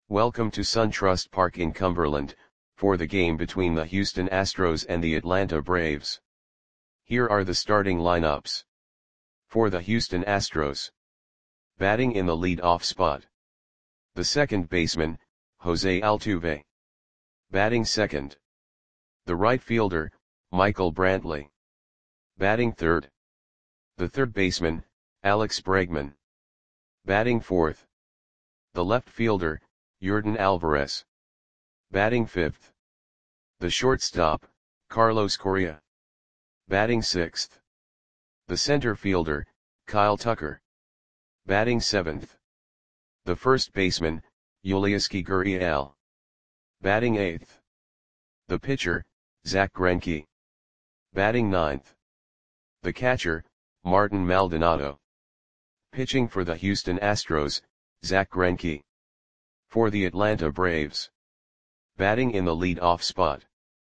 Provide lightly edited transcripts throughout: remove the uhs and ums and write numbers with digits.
Welcome to SunTrust Park in Cumberland, for the game between the Houston Astros and the Atlanta Braves. Here are the starting lineups. For the Houston Astros. Batting in the lead-off spot. The second baseman, Jose Altuve. Batting second. The right fielder, Michael Brantley. Batting third. The third baseman, Alex Bregman. Batting fourth. The left fielder, Yordan Alvarez. Batting fifth. The shortstop, Carlos Correa. Batting sixth. The center fielder, Kyle Tucker. Batting seventh. The first baseman, Yulieski Gurriel. Batting eighth. The pitcher, Zack Greinke. Batting ninth. The catcher, Martin Maldonado. Pitching for the Houston Astros, Zack Greinke. For the Atlanta Braves. Batting in the lead-off spot.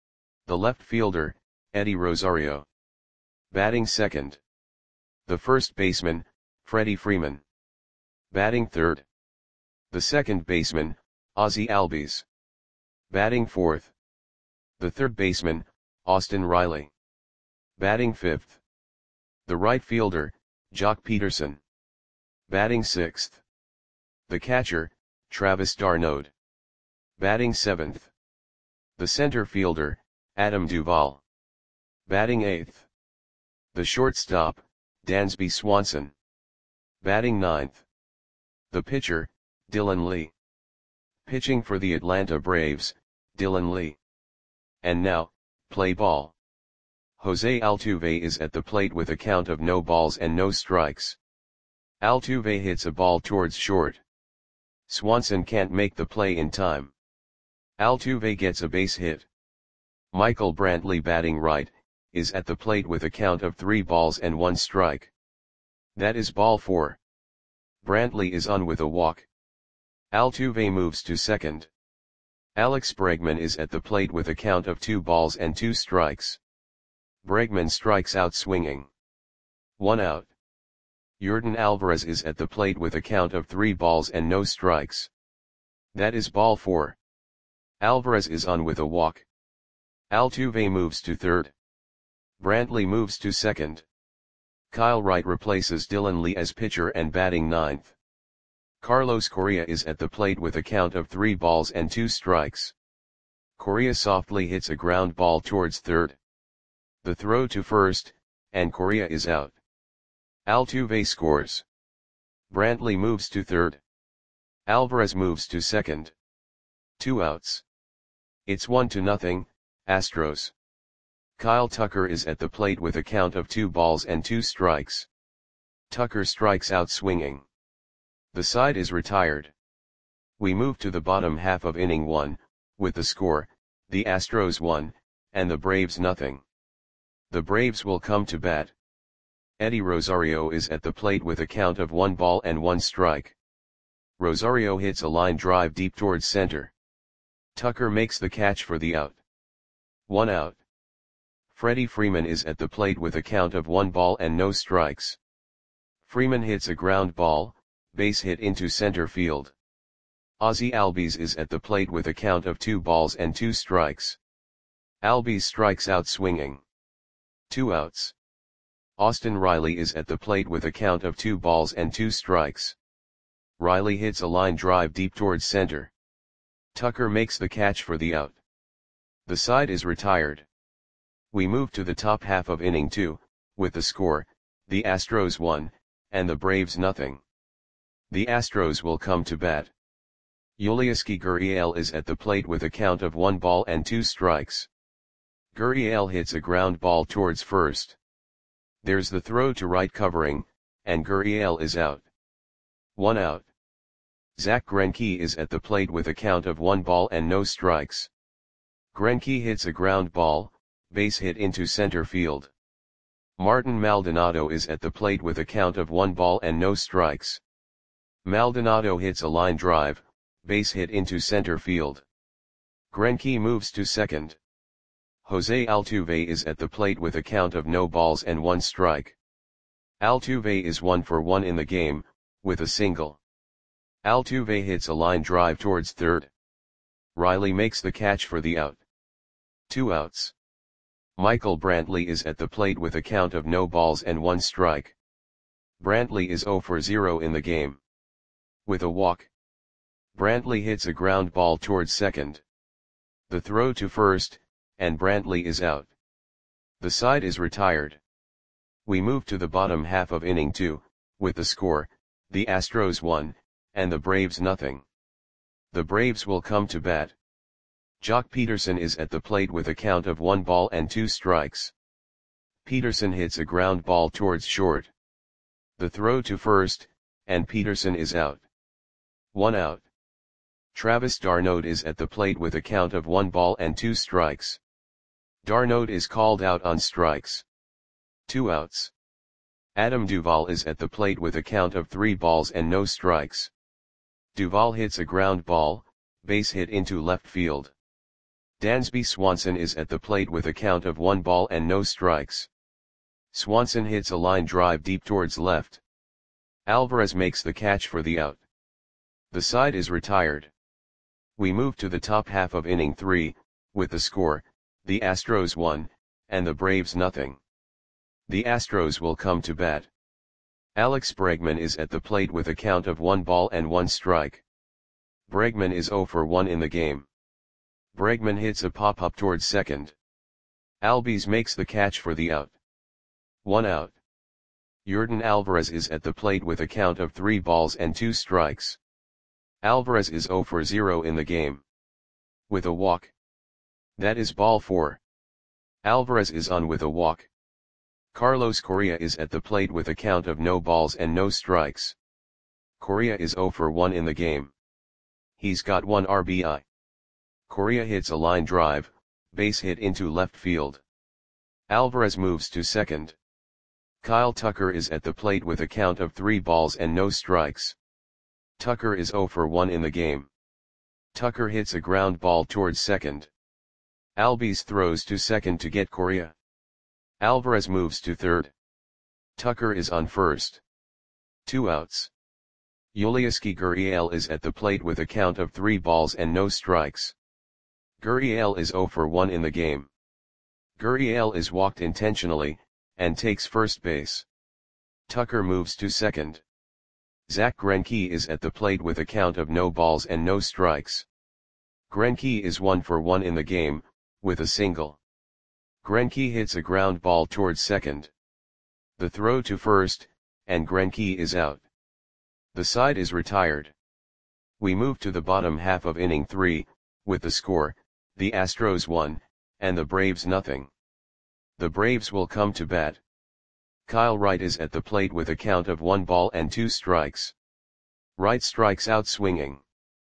The left fielder, Eddie Rosario. Batting second. The first baseman, Freddie Freeman. Batting third. The second baseman, Ozzie Albies. Batting fourth. The third baseman, Austin Riley. Batting fifth. The right fielder, Joc Pederson. Batting sixth. The catcher, Travis d'Arnaud. Batting seventh. The center fielder, Adam Duvall. Batting eighth. The shortstop, Dansby Swanson. Batting ninth. The pitcher, Dylan Lee. Pitching for the Atlanta Braves, Dylan Lee. And now, play ball. Jose Altuve is at the plate with a count of no balls and no strikes. Altuve hits a ball towards short. Swanson can't make the play in time. Altuve gets a base hit. Michael Brantley, batting right, is at the plate with a count of 3 balls and 1 strike. That is ball 4. Brantley is on with a walk. Altuve moves to second. Alex Bregman is at the plate with a count of 2 balls and 2 strikes. Bregman strikes out swinging. 1 out. Yordan Alvarez is at the plate with a count of 3 balls and no strikes. That is ball 4. Alvarez is on with a walk. Altuve moves to third. Brantley moves to second. Kyle Wright replaces Dylan Lee as pitcher and batting ninth. Carlos Correa is at the plate with a count of 3 balls and 2 strikes. Correa softly hits a ground ball towards third. The throw to first, and Correa is out. Altuve scores. Brantley moves to third. Alvarez moves to second. 2 outs. It's 1-0, Astros. Kyle Tucker is at the plate with a count of 2 balls and 2 strikes. Tucker strikes out swinging. The side is retired. We move to the bottom half of inning 1, with the score, the Astros 1, and the Braves 0. The Braves will come to bat. Eddie Rosario is at the plate with a count of 1 ball and 1 strike. Rosario hits a line drive deep towards center. Tucker makes the catch for the out. 1 out. Freddie Freeman is at the plate with a count of 1 ball and no strikes. Freeman hits a ground ball, base hit into center field. Ozzie Albies is at the plate with a count of 2 balls and 2 strikes. Albies strikes out swinging. 2 outs. Austin Riley is at the plate with a count of 2 balls and 2 strikes. Riley hits a line drive deep towards center. Tucker makes the catch for the out. The side is retired. We move to the top half of inning 2, with the score, the Astros 1, and the Braves 0. The Astros will come to bat. Yulieski Gurriel is at the plate with a count of 1 ball and 2 strikes. Gurriel hits a ground ball towards first. There's the throw to right covering, and Gurriel is out. 1 out. Zack Greinke is at the plate with a count of 1 ball and no strikes. Greinke hits a ground ball, base hit into center field. Martin Maldonado is at the plate with a count of 1 ball and no strikes. Maldonado hits a line drive, base hit into center field. Greinke moves to second. Jose Altuve is at the plate with a count of no balls and 1 strike. Altuve is 1 for 1 in the game, with a single. Altuve hits a line drive towards third. Riley makes the catch for the out. 2 outs. Michael Brantley is at the plate with a count of no balls and 1 strike. Brantley is 0 for 0 in the game. With a walk. Brantley hits a ground ball towards second. The throw to first, and Brantley is out. The side is retired. We move to the bottom half of inning 2, with the score, the Astros 1, and the Braves nothing. The Braves will come to bat. Jock Peterson is at the plate with a count of 1 ball and 2 strikes. Peterson hits a ground ball towards short. The throw to first, and Peterson is out. 1 out. Travis d'Arnaud is at the plate with a count of 1 ball and 2 strikes. d'Arnaud is called out on strikes. 2 outs. Adam Duvall is at the plate with a count of 3 balls and no strikes. Duvall hits a ground ball, base hit into left field. Dansby Swanson is at the plate with a count of 1 ball and no strikes. Swanson hits a line drive deep towards left. Alvarez makes the catch for the out. The side is retired. We move to the top half of inning 3, with the score, the Astros 1, and the Braves nothing. The Astros will come to bat. Alex Bregman is at the plate with a count of 1 ball and 1 strike. Bregman is 0 for 1 in the game. Bregman hits a pop-up towards second. Albies makes the catch for the out. 1 out. Yordan Alvarez is at the plate with a count of 3 balls and 2 strikes. Alvarez is 0 for 0 in the game. With a walk. That is ball 4. Alvarez is on with a walk. Carlos Correa is at the plate with a count of no balls and no strikes. Correa is 0 for 1 in the game. He's got 1 RBI. Correa hits a line drive, base hit into left field. Alvarez moves to second. Kyle Tucker is at the plate with a count of 3 balls and no strikes. Tucker is 0 for 1 in the game. Tucker hits a ground ball towards second. Albies throws to second to get Correa. Alvarez moves to third. Tucker is on first. 2 outs. Yulieski Gurriel is at the plate with a count of 3 balls and no strikes. Gurriel is 0 for 1 in the game. Gurriel is walked intentionally, and takes first base. Tucker moves to second. Zach Greinke is at the plate with a count of no balls and no strikes. Greinke is 1 for 1 in the game, with a single. Greinke hits a ground ball towards second. The throw to first, and Greinke is out. The side is retired. We move to the bottom half of inning 3, with the score, the Astros 1, and the Braves nothing. The Braves will come to bat. Kyle Wright is at the plate with a count of 1 ball and 2 strikes. Wright strikes out swinging.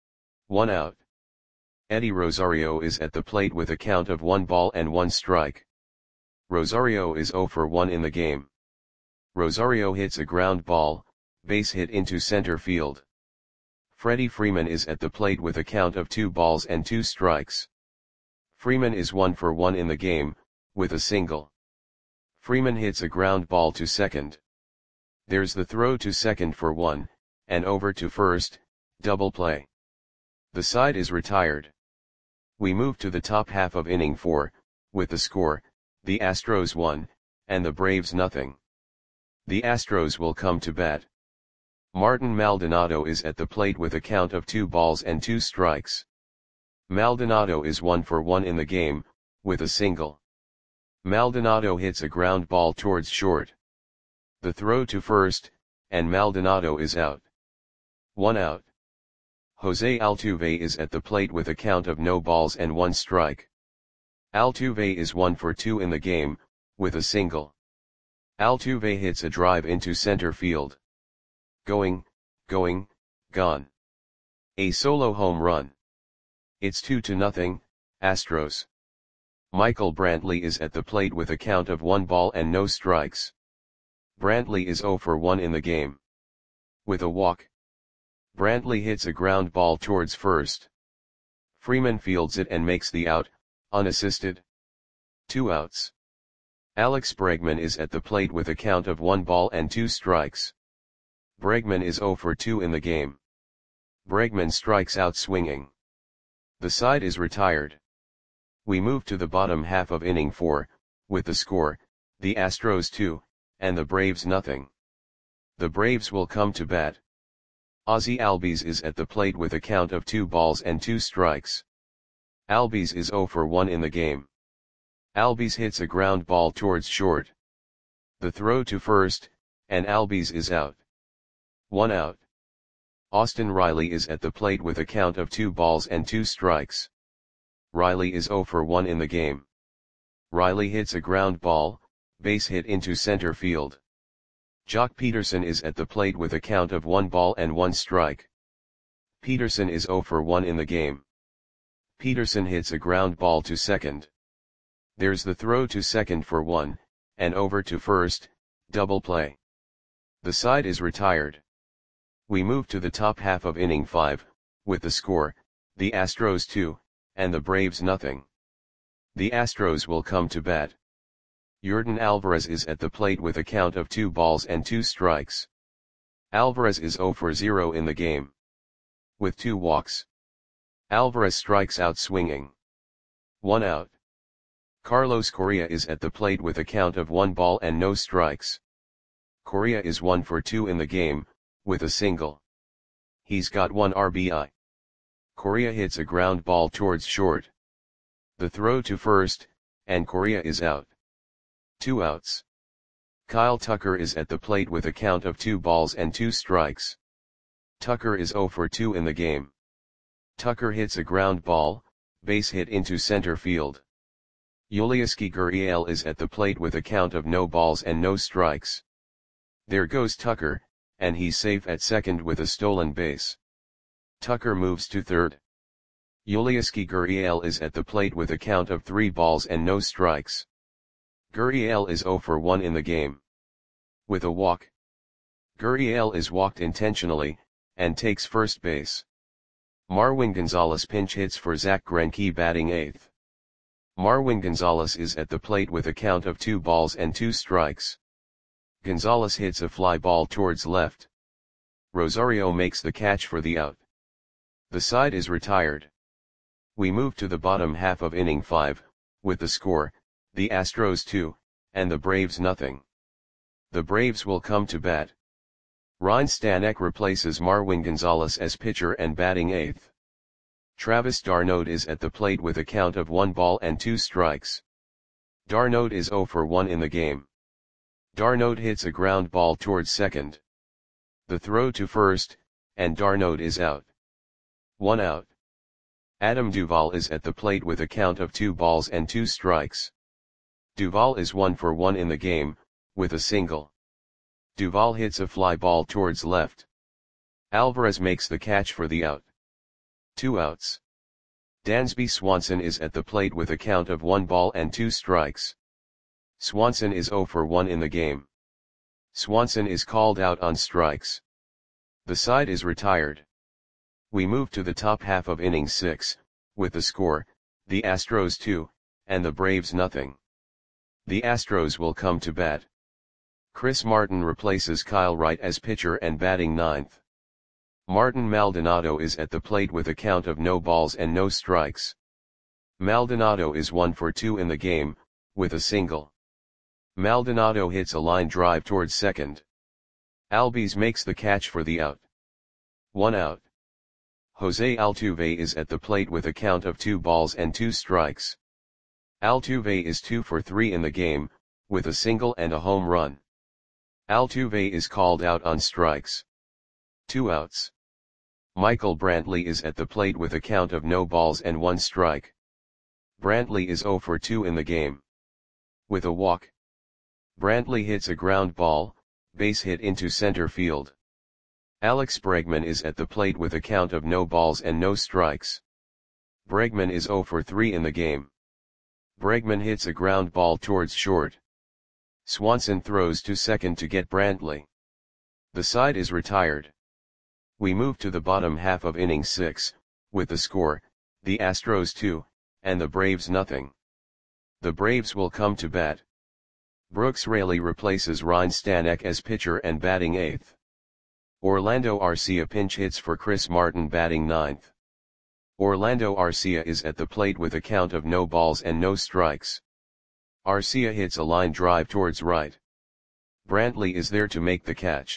1 out. Eddie Rosario is at the plate with a count of 1 ball and 1 strike. Rosario is 0 for 1 in the game. Rosario hits a ground ball, base hit into center field. Freddie Freeman is at the plate with a count of 2 balls and 2 strikes. Freeman is 1 for 1 in the game, with a single. Freeman hits a ground ball to second. There's the throw to second for 1, and over to first, double play. The side is retired. We move to the top half of inning 4, with the score, the Astros 1, and the Braves nothing. The Astros will come to bat. Martin Maldonado is at the plate with a count of 2 balls and 2 strikes. Maldonado is 1 for 1 in the game, with a single. Maldonado hits a ground ball towards short. The throw to first, and Maldonado is out. 1 out. Jose Altuve is at the plate with a count of no balls and 1 strike. Altuve is 1 for 2 in the game, with a single. Altuve hits a drive into center field. Going, gone. A solo home run. It's 2-0, Astros. Michael Brantley is at the plate with a count of 1 ball and no strikes. Brantley is 0 for 1 in the game. With a walk. Brantley hits a ground ball towards first. Freeman fields it and makes the out, unassisted. 2 outs. Alex Bregman is at the plate with a count of 1 ball and 2 strikes. Bregman is 0 for 2 in the game. Bregman strikes out swinging. The side is retired. We move to the bottom half of inning 4, with the score, the Astros 2, and the Braves nothing. The Braves will come to bat. Ozzie Albies is at the plate with a count of 2 balls and 2 strikes. Albies is 0 for 1 in the game. Albies hits a ground ball towards short. The throw to first, and Albies is out. 1 out. Austin Riley is at the plate with a count of 2 balls and 2 strikes. Riley is 0 for 1 in the game. Riley hits a ground ball, base hit into center field. Jock Peterson is at the plate with a count of 1 ball and 1 strike. Peterson is 0 for 1 in the game. Peterson hits a ground ball to second. There's the throw to second for 1, and over to first, double play. The side is retired. We move to the top half of inning 5, with the score, the Astros 2, and the Braves nothing. The Astros will come to bat. Yordan Alvarez is at the plate with a count of 2 balls and 2 strikes. Alvarez is 0 for 0 in the game. With 2 walks. Alvarez strikes out swinging. 1 out. Carlos Correa is at the plate with a count of 1 ball and no strikes. Correa is 1 for 2 in the game, with a single. He's got 1 RBI. Correa hits a ground ball towards short. The throw to first, and Correa is out. 2 outs. Kyle Tucker is at the plate with a count of 2 balls and 2 strikes. Tucker is 0 for 2 in the game. Tucker hits a ground ball, base hit into center field. Yulieski Gurriel is at the plate with a count of no balls and no strikes. There goes Tucker, and he's safe at second with a stolen base. Tucker moves to third. Yulieski Gurriel is at the plate with a count of 3 balls and no strikes. Gurriel is 0 for 1 in the game. With a walk. Gurriel is walked intentionally, and takes first base. Marwin Gonzalez pinch hits for Zach Greinke batting 8th. Marwin Gonzalez is at the plate with a count of 2 balls and 2 strikes. Gonzalez hits a fly ball towards left. Rosario makes the catch for the out. The side is retired. We move to the bottom half of inning 5, with the score, the Astros 2, and the Braves nothing. The Braves will come to bat. Ryne Stanek replaces Marwin Gonzalez as pitcher and batting 8th. Travis d'Arnaud is at the plate with a count of 1 ball and 2 strikes. d'Arnaud is 0 for 1 in the game. d'Arnaud hits a ground ball towards second. The throw to first, and d'Arnaud is out. 1 out. Adam Duvall is at the plate with a count of 2 balls and 2 strikes. Duvall is 1 for 1 in the game, with a single. Duvall hits a fly ball towards left. Alvarez makes the catch for the out. 2 outs. Dansby Swanson is at the plate with a count of 1 ball and 2 strikes. Swanson is 0 for 1 in the game. Swanson is called out on strikes. The side is retired. We move to the top half of inning 6, with the score, the Astros 2, and the Braves nothing. The Astros will come to bat. Chris Martin replaces Kyle Wright as pitcher and batting 9th. Martin Maldonado is at the plate with a count of no balls and no strikes. Maldonado is 1 for 2 in the game, with a single. Maldonado hits a line drive towards second. Albies makes the catch for the out. 1 out. Jose Altuve is at the plate with a count of 2 balls and 2 strikes. Altuve is 2 for 3 in the game, with a single and a home run. Altuve is called out on strikes. 2 outs. Michael Brantley is at the plate with a count of no balls and 1 strike. Brantley is 0 for 2 in the game. With a walk. Brantley hits a ground ball, base hit into center field. Alex Bregman is at the plate with a count of no balls and no strikes. Bregman is 0 for 3 in the game. Bregman hits a ground ball towards short. Swanson throws to second to get Brantley. The side is retired. We move to the bottom half of inning 6, with the score, the Astros 2, and the Braves nothing. The Braves will come to bat. Brooks Raley replaces Ryne Stanek as pitcher and batting 8th. Orlando Arcia pinch hits for Chris Martin batting ninth. Orlando Arcia is at the plate with a count of no balls and no strikes. Arcia hits a line drive towards right. Brantley is there to make the catch.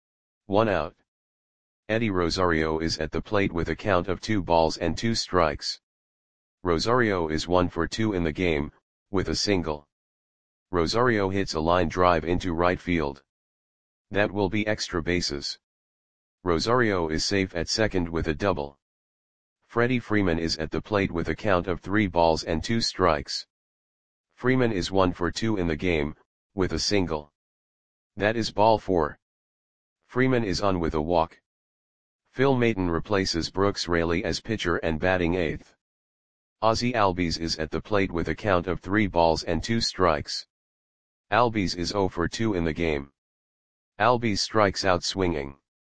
1 out. Eddie Rosario is at the plate with a count of 2 balls and 2 strikes. Rosario is 1 for 2 in the game, with a single. Rosario hits a line drive into right field. That will be extra bases. Rosario is safe at second with a double. Freddie Freeman is at the plate with a count of 3 balls and 2 strikes. Freeman is 1 for 2 in the game, with a single. That is ball 4. Freeman is on with a walk. Phil Maton replaces Brooks Raley as pitcher and batting 8th. Ozzie Albies is at the plate with a count of 3 balls and 2 strikes. Albies is 0 for 2 in the game. Albies strikes out swinging.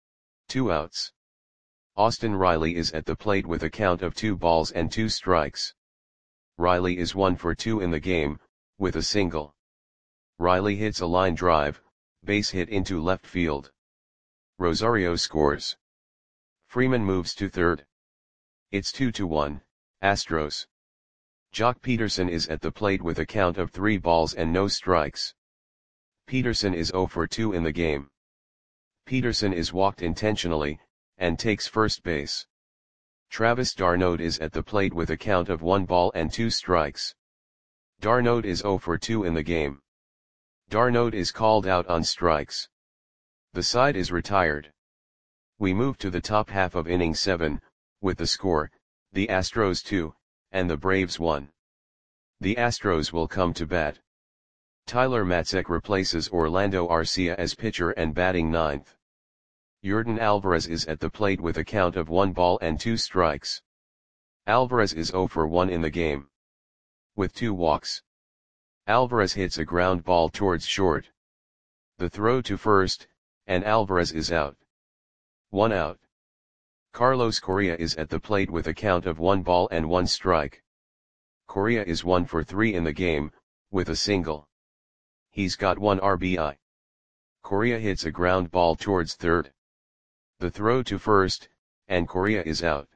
2 outs. Austin Riley is at the plate with a count of 2 balls and 2 strikes. Riley is 1 for 2 in the game, with a single. Riley hits a line drive, base hit into left field. Rosario scores. Freeman moves to third. It's 2-1, Astros. Jock Peterson is at the plate with a count of 3 balls and no strikes. Peterson is 0 for 2 in the game. Peterson is walked intentionally, and takes first base. Travis d'Arnaud is at the plate with a count of 1 ball and 2 strikes. d'Arnaud is 0 for 2 in the game. d'Arnaud is called out on strikes. The side is retired. We move to the top half of inning 7, with the score, the Astros 2, and the Braves 1. The Astros will come to bat. Tyler Matzek replaces Orlando Arcia as pitcher and batting ninth. Yordan Alvarez is at the plate with a count of 1 ball and 2 strikes. Alvarez is 0 for 1 in the game. With 2 walks. Alvarez hits a ground ball towards short. The throw to first, and Alvarez is out. 1 out. Carlos Correa is at the plate with a count of 1 ball and 1 strike. Correa is 1 for 3 in the game, with a single. He's got 1 RBI. Correa hits a ground ball towards third. The throw to first, and Correa is out.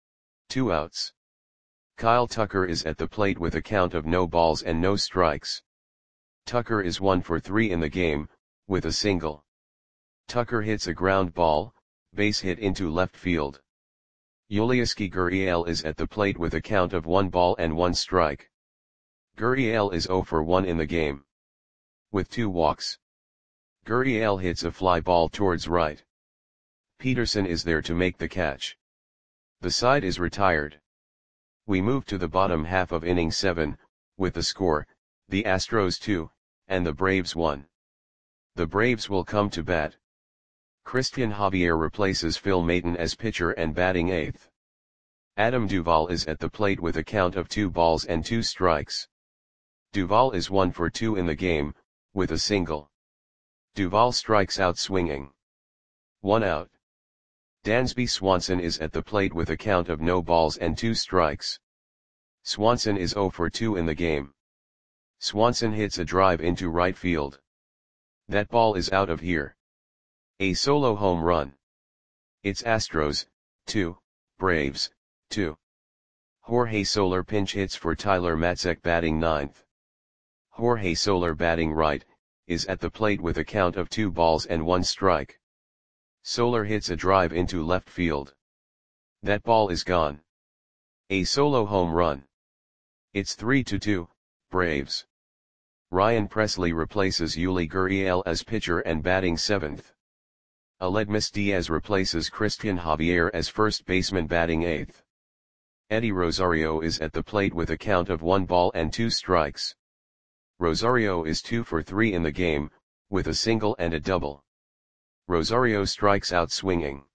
2 outs. Kyle Tucker is at the plate with a count of no balls and no strikes. Tucker is 1 for 3 in the game, with a single. Tucker hits a ground ball, base hit into left field. Yulieski Gurriel is at the plate with a count of 1 ball and 1 strike. Gurriel is 0 for 1 in the game. With 2 walks. Gurriel hits a fly ball towards right. Peterson is there to make the catch. The side is retired. We move to the bottom half of inning 7, with the score, the Astros 2, and the Braves 1. The Braves will come to bat. Christian Javier replaces Phil Maton as pitcher and batting 8th. Adam Duvall is at the plate with a count of 2 balls and 2 strikes. Duvall is 1 for 2 in the game, with a single. Duvall strikes out swinging. 1 out. Dansby Swanson is at the plate with a count of no balls and 2 strikes. Swanson is 0 for 2 in the game. Swanson hits a drive into right field. That ball is out of here. A solo home run. It's Astros, 2, Braves, 2. Jorge Soler pinch hits for Tyler Matzek batting ninth. Jorge Soler batting right, is at the plate with a count of 2 balls and 1 strike. Soler hits a drive into left field. That ball is gone. A solo home run. It's 3-2, Braves. Ryan Presley replaces Yuli Gurriel as pitcher and batting 7th. Aledmys Diaz replaces Christian Javier as first baseman batting 8th. Eddie Rosario is at the plate with a count of 1 ball and 2 strikes. Rosario is 2 for 3 in the game, with a single and a double. Rosario strikes out swinging.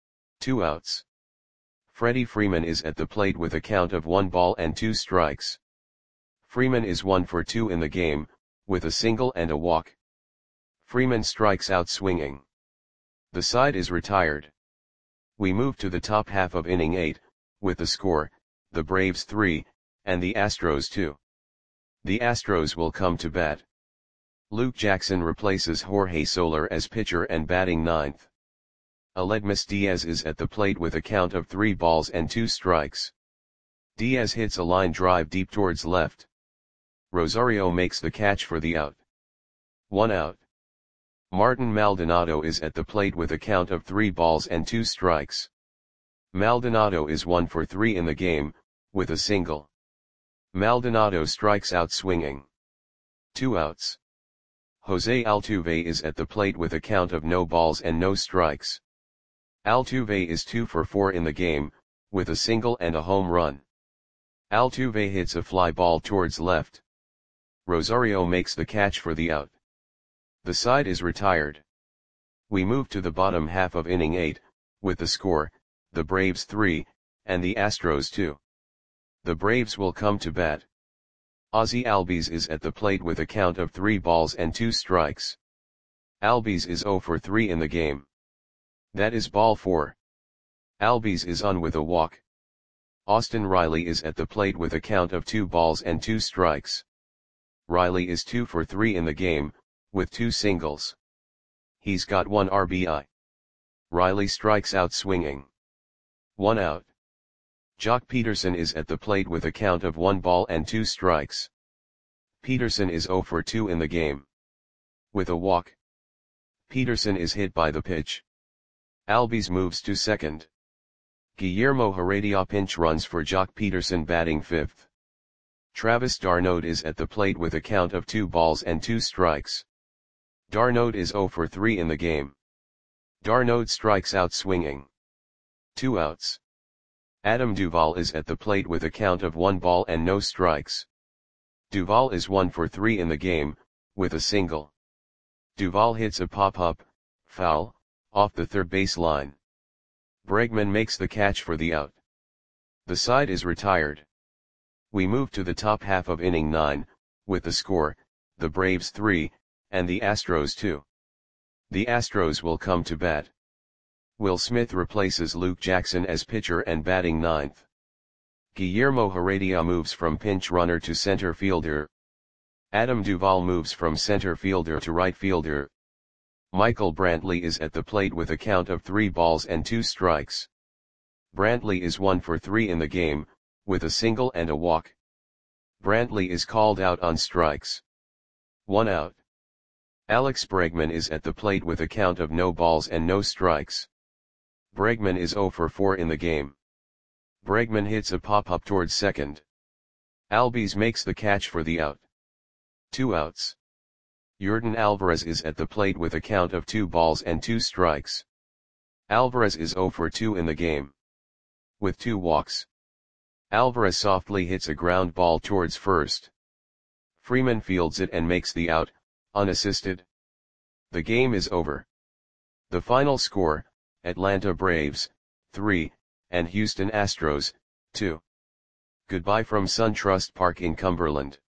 2 outs. Freddie Freeman is at the plate with a count of 1 ball and 2 strikes. Freeman is 1 for 2 in the game, with a single and a walk. Freeman strikes out swinging. The side is retired. We move to the top half of inning 8, with the score, the Braves 3, and the Astros 2. The Astros will come to bat. Luke Jackson replaces Jorge Soler as pitcher and batting ninth. Aledmus Diaz is at the plate with a count of 3 balls and 2 strikes. Diaz hits a line drive deep towards left. Rosario makes the catch for the out. 1 out. Martin Maldonado is at the plate with a count of 3 balls and 2 strikes. Maldonado is 1 for 3 in the game, with a single. Maldonado strikes out swinging. 2 outs. Jose Altuve is at the plate with a count of no balls and no strikes. Altuve is 2 for 4 in the game, with a single and a home run. Altuve hits a fly ball towards left. Rosario makes the catch for the out. The side is retired. We move to the bottom half of inning 8, with the score, the Braves 3, and the Astros 2. The Braves will come to bat. Ozzie Albies is at the plate with a count of 3 balls and 2 strikes. Albies is 0 for 3 in the game. That is ball 4. Albies is on with a walk. Austin Riley is at the plate with a count of 2 balls and 2 strikes. Riley is 2 for 3 in the game, with 2 singles. He's got 1 RBI. Riley strikes out swinging. 1 out. Jock Peterson is at the plate with a count of 1 ball and 2 strikes. Peterson is 0 for 2 in the game. With a walk. Peterson is hit by the pitch. Albies moves to second. Guillermo Heredia pinch runs for Jock Peterson batting 5th. Travis d'Arnaud is at the plate with a count of 2 balls and 2 strikes. d'Arnaud is 0 for 3 in the game. d'Arnaud strikes out swinging. 2 outs. Adam Duvall is at the plate with a count of 1 ball and no strikes. Duvall is 1 for 3 in the game, with a single. Duvall hits a pop-up, foul, off the third base line. Bregman makes the catch for the out. The side is retired. We move to the top half of inning 9, with the score, the Braves 3, and the Astros 2. The Astros will come to bat. Will Smith replaces Luke Jackson as pitcher and batting 9th. Guillermo Heredia moves from pinch runner to center fielder. Adam Duvall moves from center fielder to right fielder. Michael Brantley is at the plate with a count of 3 balls and 2 strikes. Brantley is 1 for 3 in the game, with a single and a walk. Brantley is called out on strikes. 1 out. Alex Bregman is at the plate with a count of no balls and no strikes. Bregman is 0 for 4 in the game. Bregman hits a pop-up towards second. Albies makes the catch for the out. 2 outs. Yordan Alvarez is at the plate with a count of 2 balls and 2 strikes. Alvarez is 0 for 2 in the game. With 2 walks. Alvarez softly hits a ground ball towards first. Freeman fields it and makes the out, unassisted. The game is over. The final score, Atlanta Braves, 3, and Houston Astros, 2. Goodbye from SunTrust Park in Cumberland.